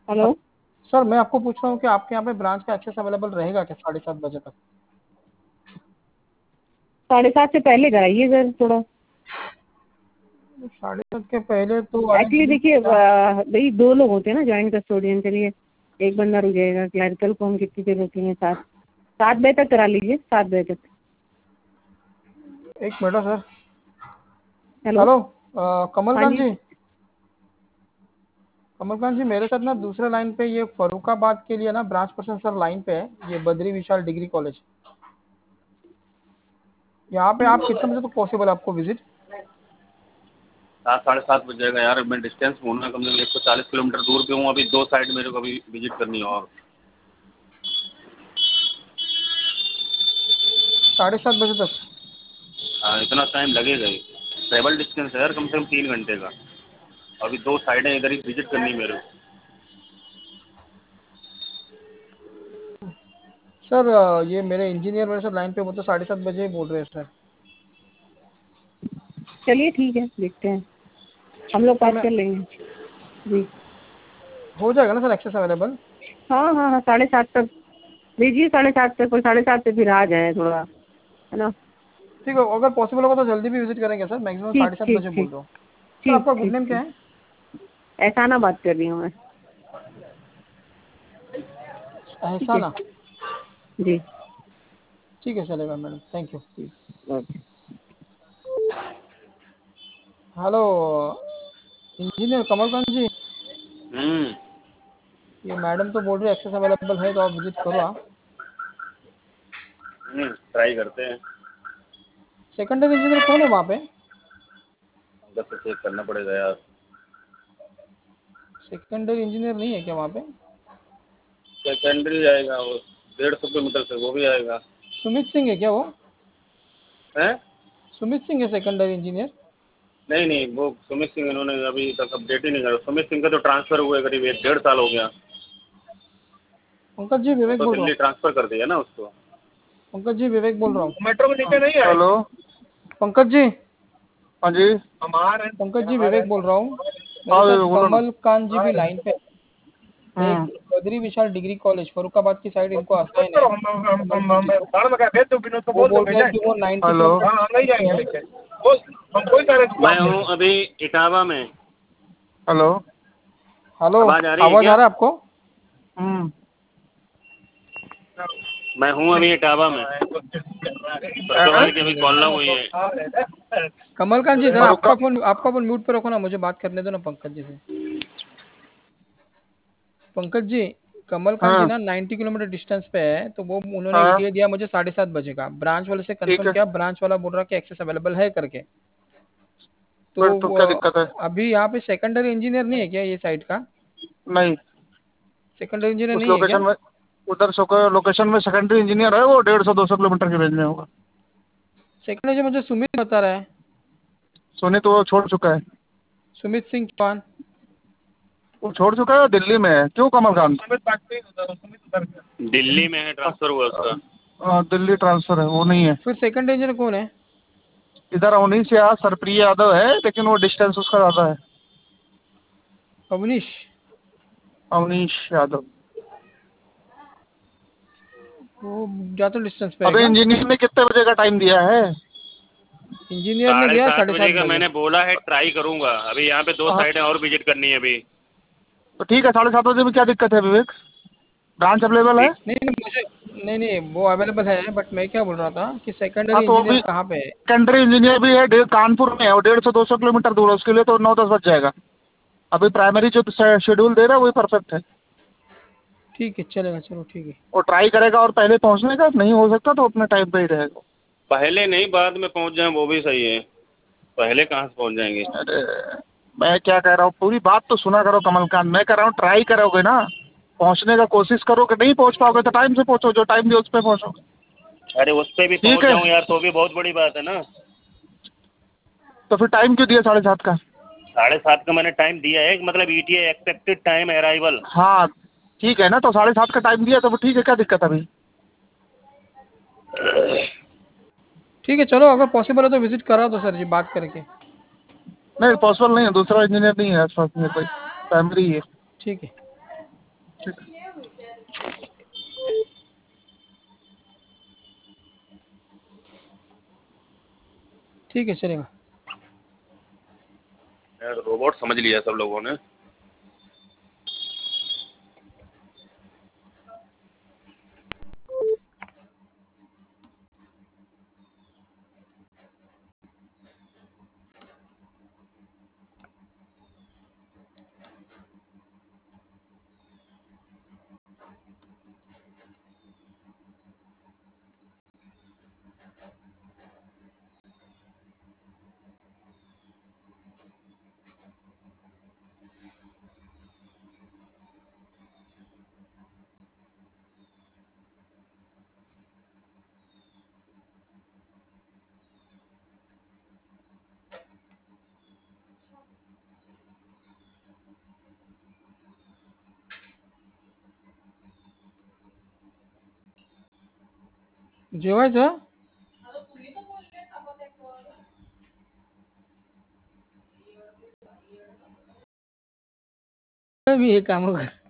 Hello. Sir मैं आपको पूछ रहा हूँ कि आपके यहाँ पे ब्रांच का एक्सेस अवेलेबल रहेगा क्या 7:30 बजे तक? 7:30 से पहले कराइए सर थोड़ा। 7:30 के पहले तो आई एक्चुअली बिलीव देखिए क्या। भाई 2 लोग होते हैं ना ज्वाइंट कस्टोडियन के लिए। एक बंदा रुक जाएगा। क्लरिकल फॉर्म कितनी देर होती है? 7 बजे तक करा लीजिए, 7 बजे तक। एक मिनट सर। हेलो। हेलो। हाँ कमलकांत जी। जी। कमलकांत जी, मेरे साथ ना दूसरे लाइन पे ये फरुखाबाद के लिए ना ब्रांच पर्सन सर लाइन पे है, ये बद्री विशाल डिग्री कॉलेज। यहाँ पे आप कितने बजे तक पॉसिबल है आपको विजिट? 7 साढ़े 7 बज जाएगा यार। मैं डिस्टेंस हूँ ना, कम से कम 140 किलोमीटर दूर पे हूँ। अभी 2 साइड मेरे को अभी विजिट करनी है और 7:30 बजे तक? हाँ, इतना टाइम लगेगा ही। ट्रेवल डिस्टेंस है यार, कम से कम 3 घंटे का। अभी 2 साइडें इधर ही विजिट करनी है मेरे को। सर ये मेरे इंजीनियर मेरे साथ लाइन पे, वो तो 7:30 बजे ही बोल रहे हैं सर। चलिए ठीक है, देखते हैं। हम लोग सर बात मैं कर लेंगे। जी। हो जाएगा ना सर एक्सेस अवेलेबल? हाँ हाँ हाँ, 7:30 तक भेजिए। 7:30 तक, कोई 7:30 से फिर आ जाए थोड़ा, है ना। ठीक है, अगर पॉसिबल होगा तो जल्दी भी विजिट करेंगे सर, मैक्सिमम ठीक 7:30 बजे ठीक बोल ठीक। रहा हूँ। सर ठीक आपका गुड ठीक नेम क्या ठीक। है? एहसाना बात कर रही हूँ मैं। ठीक है। एहसाना। जी। ठीक है, चलेगा madam, thank you. Okay. Hello engineer Kamalkant ji. Hmm. ये मैडम तो बोल रही है एक्सेस अवेलेबल है, तो आप विजिट करो आप। ट्राई करते हैं। सेकेंडरी इंजीनियर कौन है वहाँ पे? अंदर से चेक करना पड़ेगा यार। सेकेंडरी इंजीनियर नहीं है क्या वहाँ पे? सेकेंडरी आएगा वो, 150 किलोमीटर से वो भी आएगा। सुमित सिंह है क्या वो? है? सुमित सिंह है सेकेंडरी इंजीनियर? नहीं नहीं, वो सुमित सिंह इन्होंने अभी तक अपडेट ही नहीं करा। सुमित सिंह का तो ट्रांसफर हुए करीब 1 डेढ़ साल हो गया। पंकज जी, वो विवेक तो बोल रहा दिल्ली हूँ। ट्रांसफर कर दिया ना उसको। पंकज जी, विवेक बोल रहा हूँ। मेट्रो के नीचे नहीं है। हेलो। पंकज जी। हाँ जी। पंकज जी, विवेक बोल रहा हूँ। मेरे हाँ साथ बोलो ना। कमल कांत जी भी लाइन पे है। एक hmm. Badri Vishal degree college Farrukhabad की साइड इनको असाइन है, कमलकांत जी को। बाहर में क्या भेज दो, विनोद को वो बोल दो बोल रहे भेजा हैं है। कि वो 90 हेलो। किलोमीटर हाँ, हम नहीं जाएंगे लेके। बोल, हम कोई कह रहे थे मैं हूँ अभी इटावा में। हेलो। हेलो। आवाज आ रही है आवाज आ क्या? रहा है आपको? हम्म। मैं हूँ अभी इटावा में। फरुखाबाद की अभी चलेगा कॉल चलेगा। लग हुई है। कमलकांत जी, जरा फरुखा। आपका फोन म्यूट पे रखो ना, मुझे बात करने दो ना पंकज जी से। पंकज जी, कमलकांत जी हाँ ना 90 किलोमीटर डिस्टेंस पे है, तो वो उन्होंने हाँ। ईटीए दिया मुझे 7:30 बजे का। ब्रांच वाले से ठीक कंफर्म है, किया, ब्रांच वाला बोल रहा कि एक्सेस अवेलेबल है करके। तो फिर तो क्या दिक्कत है? अभी यहाँ पे सेकेंडरी इंजीनियर नहीं है क्या ये साइड का? नहीं, सेकेंडरी इंजीनियर उस नहीं है क्या? लोकेशन में, उधर लोकेशन में सेकेंडरी इंजीनियर है, वो 150-200 किलोमीटर की रेंज में होगा। सेकेंडरी मुझे सुमित बता रहा है। सोनी तो वो छोड़ चुका है। सुमित सिंह चौहान। वो छोड़ चुका है, दिल्ली में है। क्यों कमलकांत? दिल्ली में है, ट्रांसफर हुआ उसका। दिल्ली ट्रांसफर है, वो नहीं है। फिर सेकंड इंजीनियर कौन है? इधर उन्हीं से सरप्रिय यादव है, लेकिन वो डिस्टेंस उसका ज़्यादा है। अवनीश। अवनीश यादव। वो ज़्यादा डिस्टेंस पे है अबे क्या? इंजीनियर ने कितने बजे का टाइम दिया है? इंजीनियर ने साढ़े दिया सात साढ़े बजे सात का बजे मैंने बोला है, ट्राई करूंगा। अभी यहाँ पे 2 हाँ। साइडें और विजिट करनी है अभी। तो ठीक है, 7:30 बजे में क्या दिक्कत है विवेक? ब्रांच अवेलेबल है। ठीक, नहीं नहीं मुझे, नहीं नहीं वो अवेलेबल है, बट मैं क्या बोल रहा था कि हाँ, सेकेंडरी तो वो इंजीनियर भी कहाँ पे है? सेकेंडरी इंजीनियर भी है, कानपुर में है। वो 150-200 किलोमीटर दूर है, उसके लिए तो 9-10 बज जाएगा। अभी प्राइमरी जो शेड्यूल दे रहा है वही परफेक्ट है। ठीक है, चलेगा, चलो ठीक है। वो ट्राई करेगा, और पहले पहुंचने का नहीं हो सकता तो अपने टाइम पे ही रहेगा। पहले नहीं, बाद में पहुंच जाए वो भी सही है। पहले कहाँ से पहुंच जाएंगे? अरे, मैं क्या कह रहा हूँ, पूरी बात तो सुना करो कमलकांत। मैं कह रहा हूँ ट्राई करोगे ना, पहुंचने का कोशिश करोगे। नहीं पहुंच पाओगे तो टाइम से पहुंचो, जो टाइम दिया उस पर पहुंचो। अरे उस पे भी ठीक पहुंच है। जाऊं यार, तो भी बहुत बड़ी बात है ना। तो फिर टाइम क्यों दिया 7:30 का? 7:30 का मैंने टाइम दिया है, मतलब ईटीए एक्सपेक्टेड टाइम अराइवल। हाँ, ठीक है ना, तो 7:30 का टाइम दिया तो फिर ठीक है, क्या दिक्कत है अभी? ठीक है, चलो अगर पॉसिबल है तो विजिट करा दो सर जी, बात करके। नहीं, पॉसिबल नहीं है, दूसरा इंजीनियर नहीं है आसपास में कोई, प्राइमरी ही है। ठीक है। ठीक है चलेगा। रोबोट समझ लिया सब लोगों ने। जेवायचं मी हे काम